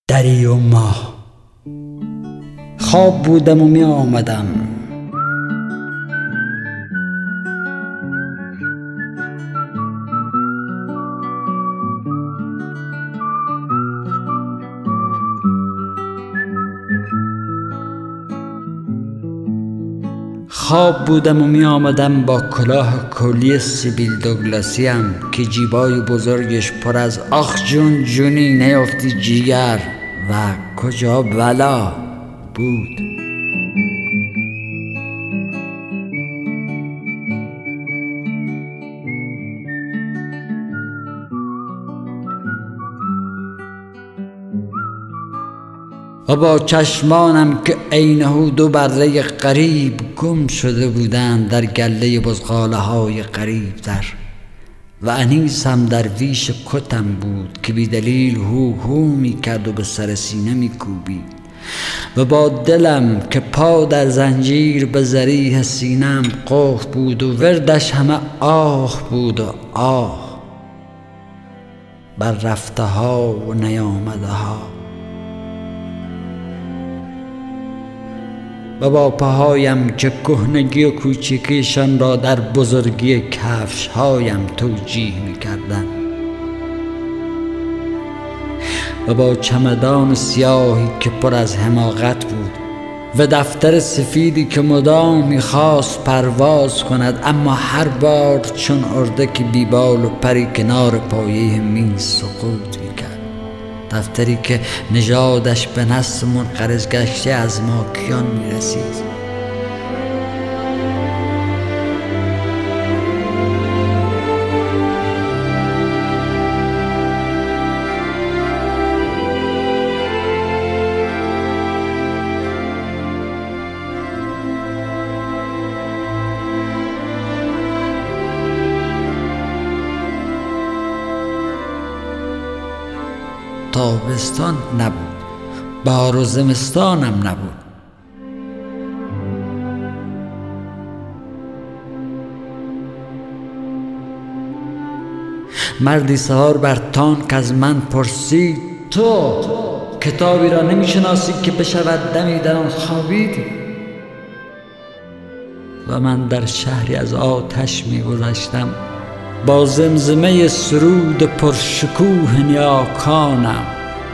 دری و ماه. خواب بودم و می آمدم، خواب بودم و می آمدم با کلاه کلی سیبیل دوگلاسیم که جیبای بزرگش پر از آخ جون جونی نیافتی جیگر و کجا بلا بود. و با چشمانم که عینه دو بره غریب گم شده بودند در گله بزغاله های غریب تر، و انیسم درویش کتم بود که بی دلیل هو هو می کرد و به سر سینه می کوبید، و با دلم که پا در زنجیر به ذریح سینم قفل بود و وردش همه آه بود و آه بر رفته ها و نیامده ها، و با پاهایم که کهنگی و کوچکیشان را در بزرگی کفش هایم توجیه می کردند، و با چمدان سیاهی که پر از حماقت بود و دفتر سفیدی که مدام می خواست پرواز کند اما هر بار چون اردک بیبال و پری کنار پایه میز سقوط می کرد، دفتری که نژادش به نسل منقرض گشته از ماکیان می رسید. تابستان نبود، بهار و زمستانم نبود. مردی سحار بر تانک از من پرسید: تو کتابی را نمیشناسی که بشود دمی در آن خوابیدی؟ و من در شهری از آتش میگذشتم با زمزمه سرود پرشکوه نیاکانم.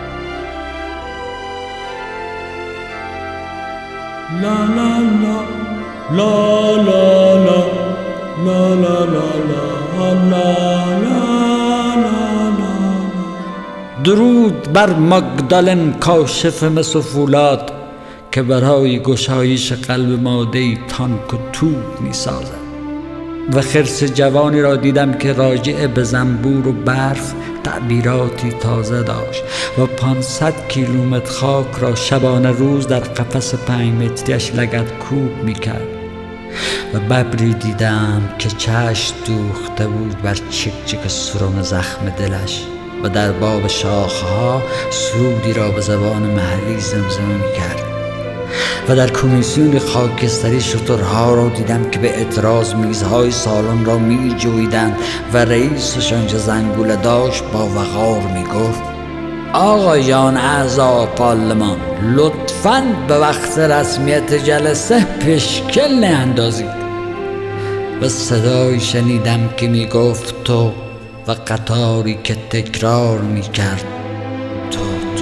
لا لا لا لا لا لا لا لا لا لا لا. درود بر مگدالن کاشف مس و فولاد که برای گشایش قلب ماده‌ای تانک و توپ می سازد، و خرس جوانی را دیدم که راجع به زنبور و برف تعبیراتی تازه داشت و 500 کیلومتر خاک را شبانه روز در قفس 5 متریش لگد کوب می کرد، و ببری دیدم که چشم دوخته بود بر چک چک سرم زخم دلش و در باب شاخها سرودی را به زبان محلی زمزمه می کرد، و در کمیسیون خاکستری شترها را دیدم که به اعتراض میزهای سالن را می جویدند و رئیسشان که زنگوله داشت با وقار می گفت: آقایان اعضا پارلمان، لطفاً به وقت رسمیت جلسه پشکل نیندازید. و صدایی شنیدم که می گفت تو، و قطاری که تکرار می کرد تو.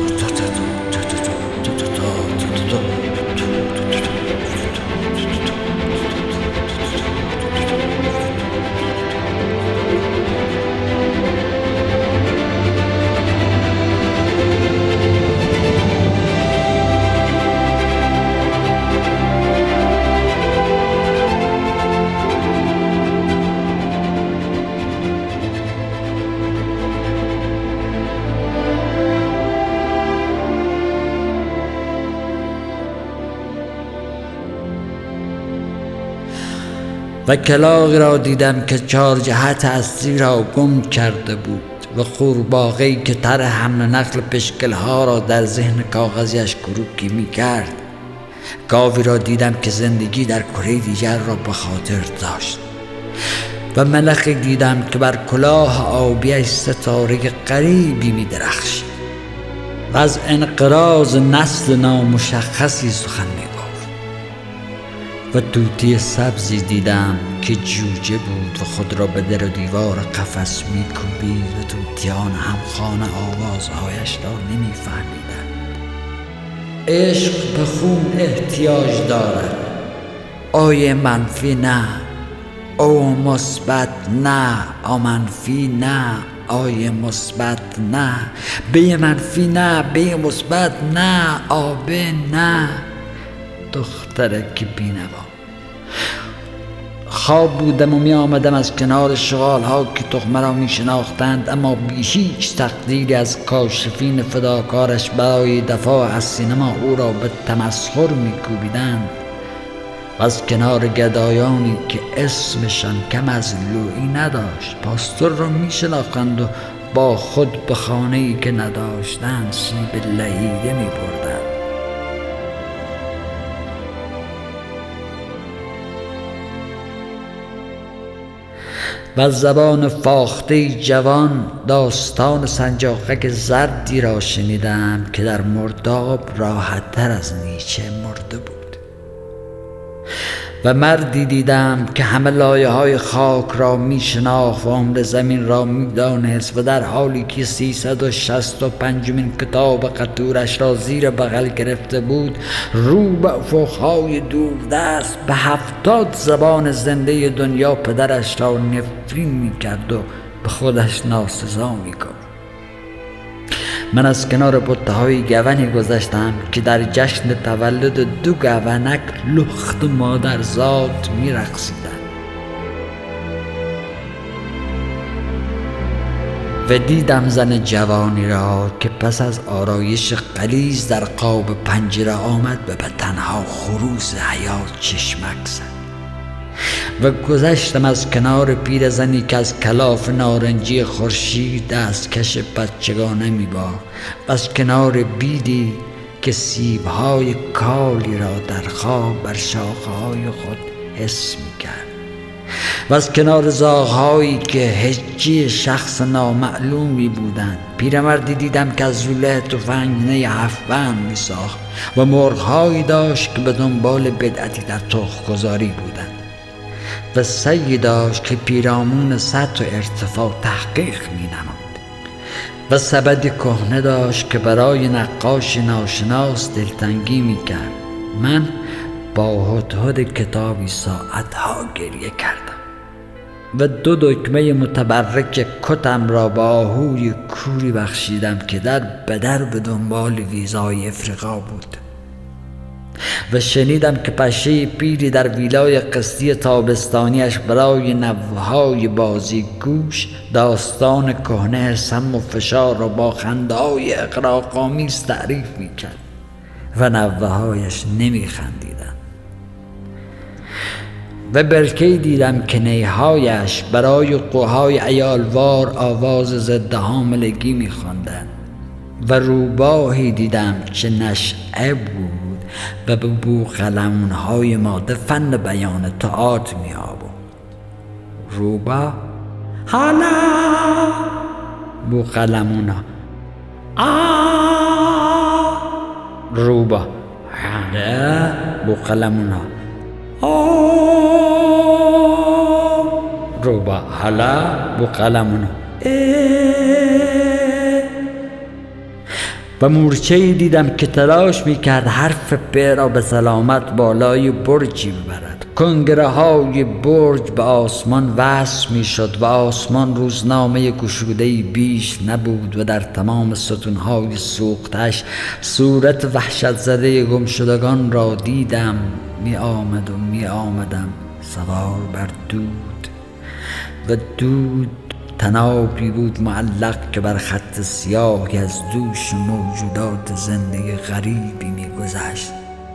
و کلاغی را دیدم که 4 جهت اصلی را گم کرده بود، و قورباغه‌ای که طرح حمل و نقل پشکل‌ها را در ذهن کاغذیش کروکی می کرد. گاوی را دیدم که زندگی در کره دیگر را به خاطر داشت، و ملخی دیدم که بر کلاه آبیش ستاره غریبی می درخشید. و از انقراض نسل نامشخصی سخن میگفت. و طوطی سبزی دیدم که جوجه بود و خود را به در و دیوار قفس میکوبید و طوطیان همخوان آوازهایش را نمیفهمیدند. عشق به خون احتیاج دارد، آی منفی نه، او مثبت نه، آ منفی نه، آی مثبت نه، بی منفی نه، بی مثبت نه، آبه نه. دخترک بینوا. خواب بودم و می آمدم از کنار شغال ها که تخمه را می شناختند، اما بی هیچ تقدیری از کاشفین فداکارش برای دفاع از سینما او را به تمسخر می کوبیدند، و از کنار گدایانی که اسمشان کم از لویی نداشت پاستور را می شناختند و با خود به خانه‌ای که نداشتند سیب لهیده می بردند. و از زبان فاخته جوان داستان سنجاقک زردی را شنیدم که در مرداب راحت تر از نیچه مرده بود. و مردی دیدم که همه لایه های خاک را می شناخت و عمر زمین را می دانست و در حالی که 365مین کتاب قطورش را زیر بغل گرفته بود رو به افقهای دوردست به 70 زبان زنده دنیا پدرش را نفرین می کرد و به خودش ناسزا می کرد. من از کنار بته‌های گونی گذشتم که در جشن تولد 2 گونک لخت مادرزاد می رقصیدند و دیدم زن جوانی را که پس از آرایش غلیظ در قاب پنجره آمد و به تنها خروس حیات چشمک زد. و گذشتم از کنار پیرزنی که از کلاف نارنجی خورشید دستکش بچگانه می‌بافت و از کنار بیدی که سیب‌های کالی را در خواب بر شاخه‌های خود حس می‌کرد و از کنار زاغ‌هایی که هجی شخص نامعلومی بودند. پیرمردی دیدم که از لوله تفنگ نی 7 بند می‌ساخت و مرغ‌هایی داشت که به دنبال بدعتی در تخم‌گذاری بودند و سگی داشت که پیرامون سطح و ارتفاع تحقیق می نمود و سبدی کهنه داشت که برای نقاش ناشناس دلتنگی می کرد. من با هدهد کتابی ساعتها گریه کردم و 2 دکمه متبرک کتم را با آهوی کوری بخشیدم که در بدر به دنبال ویزای افریقا بود. و شنیدم که پشه پیری در ویلای قسطی تابستانیش برای نوه‌های بازیگوش داستان کهنه سم و فشار را با خنده‌های اغراق‌آمیز تعریف می‌کرد و نوه‌هایش نمی‌خندیدند. و برکه‌ای دیدم که نی‌هایش برای قوهای عیالوار آواز ضد حاملگی می‌خواندند و روباهی دیدم که نشعه بود و به بوقلمون‌های ماده فن بیان تئاتر می‌آورد. روبا حالا بوقلمون‌ها روبا حالا بوقلمون‌ها روبا حالا بوقلمون‌ها و مورچه‌ای دیدم که تلاش می‌کرد حرف پ را به سلامت بالای برجی ببرد. کنگره‌های برج به آسمان وصل می‌شد و آسمان روزنامه گشوده‌ای بیش نبود و در تمام ستون‌های سوختش صورت وحشت زده گمشدگان را دیدم. می‌آمد و می‌آمدم سوار بر دود و دود تنابی بود معلق که بر خط سیاهی از دوش موجودات زنده غریبی می‌گذشت.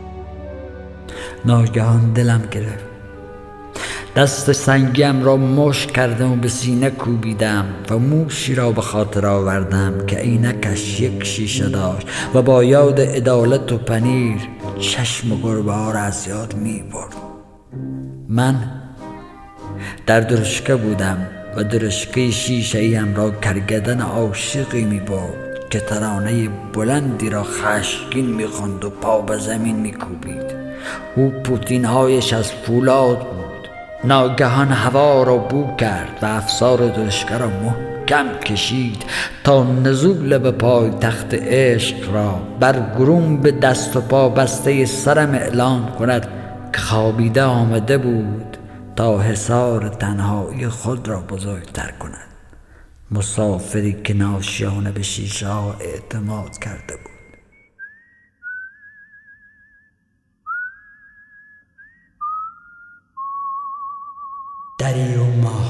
ناگهان دلم گرفت. دست سنگیم را مشت کردم و به سینه کوبیدم و موشی را به خاطر آوردم که عینکش 1 شیشه داشت و با یاد عدالت و پنیر چشم و گربه‌ها را از یاد می‌برد. من در درشکه بودم و درشکه شیشه‌ایم را کرگدن عاشقی می‌برد که ترانه بلندی را خشمگین می‌خواند و پا به زمین می‌کوبید. او پوتین‌هایش از فولاد بود. ناگهان هوا را بو کرد و افسار لشکر را محکم کشید تا نزول به پایتخت عشق را بر گروم به دست و پا بسته سرم اعلان کند که خوابیده آمده بود تا حصار تنهایی خود را بزرگتر کند. مسافری که ناشیانه به شیشه ها اعتماد کرده بود. دری و ماه